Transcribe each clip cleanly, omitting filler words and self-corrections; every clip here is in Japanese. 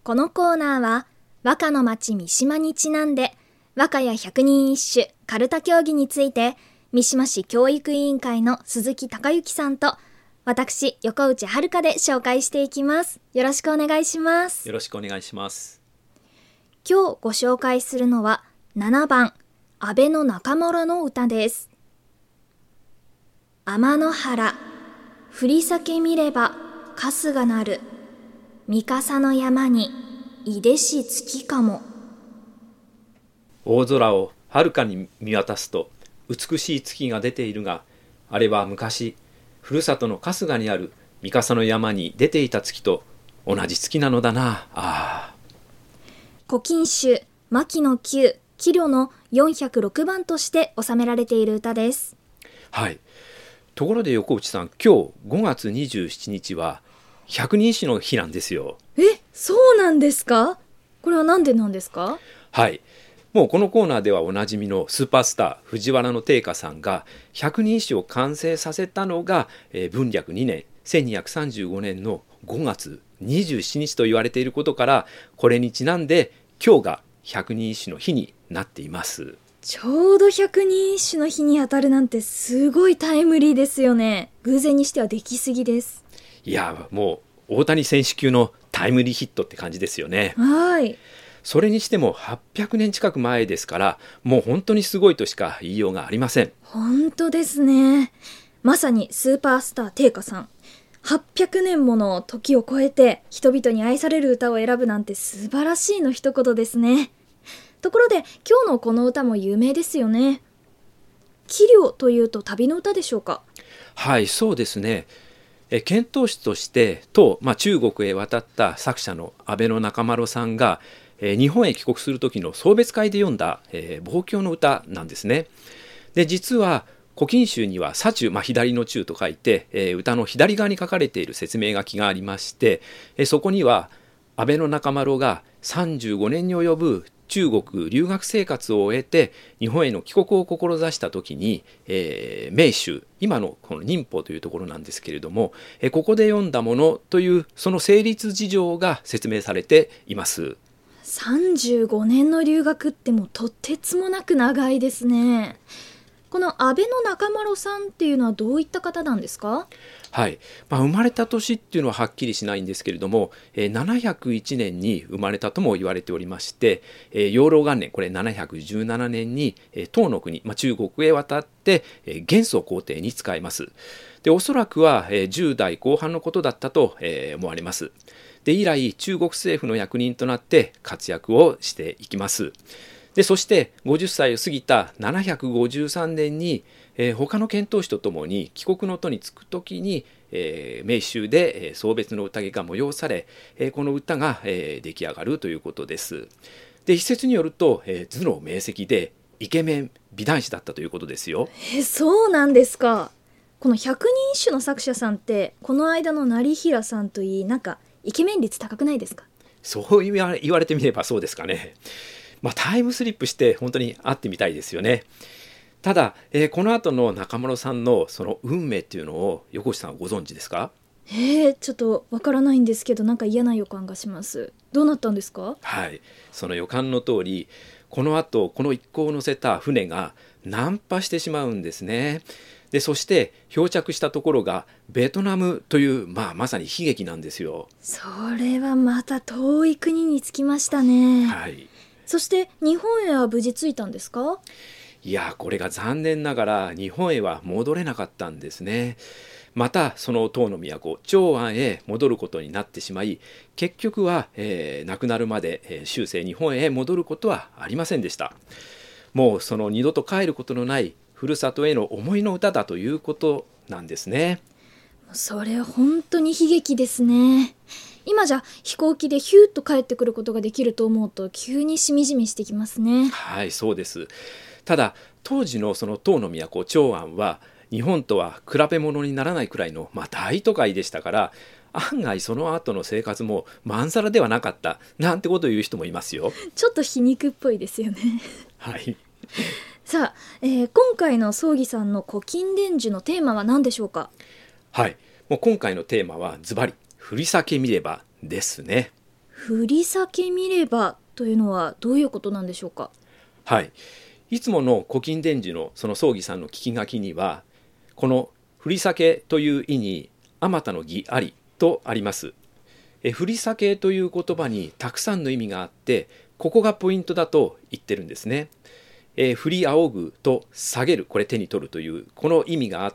このコーナーは和歌の町三島にちなんで和歌や百人一首かるた競技について三島市教育委員会の鈴木孝之さんと私横内遥で紹介していきます。よろしくお願いします。 よろしくお願いします。 今日ご紹介するのは7番安倍の中村の歌です。天の原降り裂見れば春日なる、三笠の山にいでし月かも。 大空をはるかに見渡すと美しい月が出ているが、あれは昔ふるさとの春日にある三笠の山に出ていた月と同じ月なのだな。 古今集牧野九器量の406番として収められている歌です。 はい。ところで横内さん、今日5月27日は百人一首の日なんですよ。 そうなんですか？これはなんでなんですか？ はい。もうこのコーナーではおなじみのスーパースター藤原定家さんが百人一首を完成させたのが、文暦2年1235年の5月27日と言われていることから、これにちなんで今日が百人一首の日になっています。 ちょうど百人一首の日に当たるなんてすごいタイムリーですよね。偶然にしてはできすぎです。 いや、もう大谷選手級のタイムリーヒットって感じですよね。 はい。 それにしても800年近く前ですから、もう本当にすごいとしか言いようがありません。 本当ですね。まさにスーパースター定家さん、800年もの時を超えて人々に愛される歌を選ぶなんて素晴らしいの一言ですね。ところで今日のこの歌も有名ですよね。器量というと旅の歌でしょうか？ はい、そうですね。遣唐使として唐、中国へ渡った作者の安倍中丸さんが、日本へ帰国する時の送別会で読んだ、望郷の歌なんですね。で、実は古今集には左中、左の中と書いて、歌の左側に書かれている説明書きがありまして、そこには安倍中丸が35年に及ぶ中国留学生活を終えて日本への帰国を志した時に、明州、今のこの寧波というところなんですけれども、ここで読んだものというその成立事情が説明されています。 35年の留学ってもうとてつもなく長いですね。この安倍中丸さんっていうのはどういった方なんですか？ はい。生まれた年っていうのははっきりしないんですけれども、701年に生まれたとも言われておりまして、養老元年、これ717年に唐の国、中国へ渡って元宗皇帝に仕えます。で、おそらくは10代後半のことだったと思われます。で、以来中国政府の役人となって活躍をしていきます。で、そして50歳を過ぎた753年に、他の遣唐使とともに帰国の途に就くときに、明州で送別の宴が催され、この歌が、出来上がるということです。で、一説によると、頭脳明晰でイケメン美男子だったということですよ。 そうなんですか。この百人一首の作者さんってこの間の成平さんといい、なんかイケメン率高くないですか？ そう言われてみればそうですかね。タイムスリップして本当に会ってみたいですよね。ただ、この後の中村さんのその運命っていうのを横内さんはご存知ですか？ ちょっとわからないんですけど、なんか嫌な予感がします。どうなったんですか？ はい、その予感の通り、この後この一行を乗せた船が難破してしまうんですね。で、そして漂着したところがベトナムという、まさに悲劇なんですよ。 それはまた遠い国に着きましたね。 はい。 そして日本へは無事着いたんですか？ いや、これが残念ながら日本へは戻れなかったんですね。またその唐の都長安へ戻ることになってしまい、結局は、亡くなるまで、終生日本へ戻ることはありませんでした。もうその二度と帰ることのないふるさとへの思いの歌だということなんですね。 それ本当に悲劇ですね。今じゃ飛行機でヒューッと帰ってくることができると思うと急にしみじみしてきますね。 はい、そうです。ただ当時のその唐の都長安は日本とは比べ物にならないくらいの、大都会でしたから、案外その後の生活もまんざらではなかったなんてことを言う人もいますよ。 ちょっと皮肉っぽいですよね。 はい。 さあ、今回の葬儀さんの古今伝授のテーマは何でしょうか？ はい、もう今回のテーマはズバリ降り裂け見ればですね。 振り酒見ればというのはどういうことなんでしょうか？ はい、いつもの古今伝授のその葬儀さんの聞き書きには、この振り酒という意にあまたの儀ありとあります。振り酒という言葉にたくさんの意味があって、ここがポイントだと言ってるんですね。振り仰ぐと下げる、これ手に取るというこの意味があって、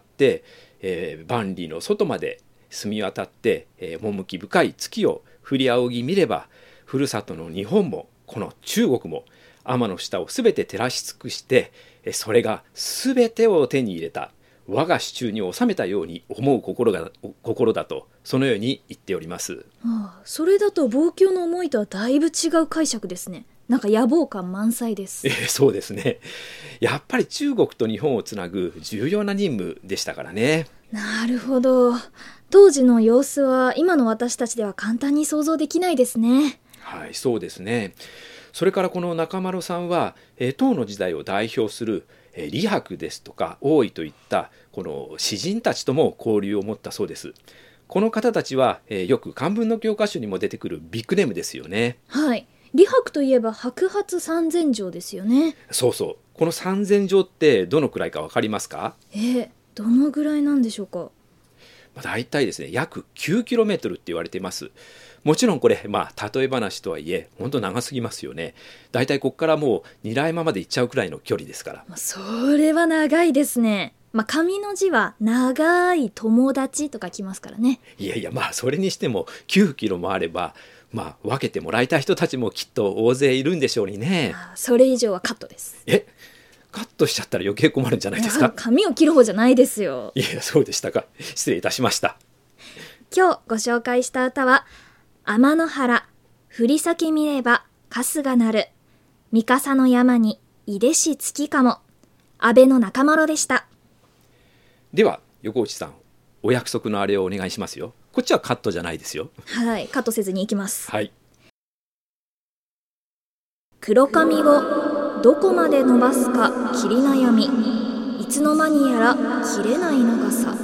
万里の外まで澄み渡って、趣深い月を振り仰ぎ見れば、ふるさとの日本もこの中国も天の下をすべて照らし尽くして、それがすべてを手に入れた、我が手中に収めたように思う心だと、そのように言っております。 それだと望郷の思いとはだいぶ違う解釈ですね。なんか野望感満載です。 そうですね。やっぱり中国と日本をつなぐ重要な任務でしたからね。 なるほど。当時の様子は今の私たちでは簡単に想像できないですね。 はい、そうですね。それからこの中丸さんは、唐の時代を代表する李白ですとか王位といったこの詩人たちとも交流を持ったそうです。この方たちは、よく漢文の教科書にも出てくるビッグネームですよね。 はい。李白といえば白髪三千丈ですよね。 そうそう。この三千丈ってどのくらいかわかりますか？ どのぐらいなんでしょうか？ だいたいですね、約 9km って言われています。もちろんこれ、例え話とはいえ本当長すぎますよね。だいたいここからもう二来間まで行っちゃうくらいの距離ですから。 それは長いですね。上の字は長い友達とかきますからね。 いやいや、それにしても9キロもあれば、分けてもらいたい人たちもきっと大勢いるんでしょうにね。 それ以上はカットです。 カットしちゃったら余計困るんじゃないですか？ 髪を切る方じゃないですよ。 いや、そうでしたか。失礼いたしました。 今日ご紹介した歌は、天の原、振り先見れば春日なる、三笠の山にいでし月かも、安倍の中丸でした。 では横内さん、お約束のあれをお願いしますよ。こっちはカットじゃないですよ。 はい、カットせずにいきます。 はい。 黒髪をどこまで伸ばすか切り悩み、いつの間にやら切れない長さ。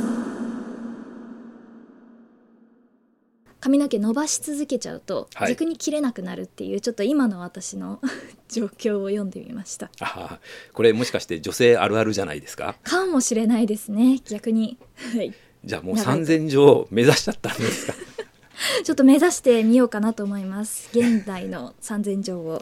髪の毛伸ばし続けちゃうと、逆に切れなくなるっていう、ちょっと今の私の状況を読んでみました。 これもしかして女性あるあるじゃないですか？ かもしれないですね、逆に。 じゃあもう3000条を目指しちゃったんですか？ ちょっと目指してみようかなと思います。現代の3000条を。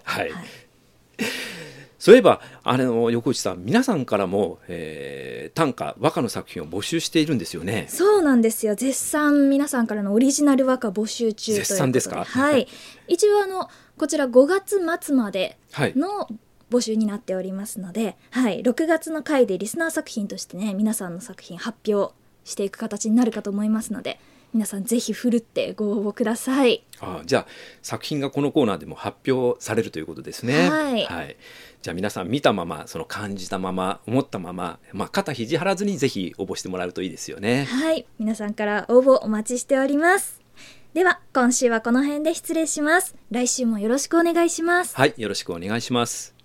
そういえば横内さん、皆さんからも、短歌和歌の作品を募集しているんですよね。 そうなんですよ。絶賛皆さんからのオリジナル和歌募集中ということで。 絶賛ですか？ 一応こちら5月末までの募集になっておりますので、6月の回でリスナー作品としてね、皆さんの作品発表していく形になるかと思いますので、皆さんぜひふるってご応募ください。 じゃあ作品がこのコーナーでも発表されるということですね。じゃあ皆さん見たまま、その感じたまま、思ったまま、肩肘張らずにぜひ応募してもらえるといいですよね。 皆さんから応募お待ちしております。では今週はこの辺で失礼します。来週もよろしくお願いします。 よろしくお願いします。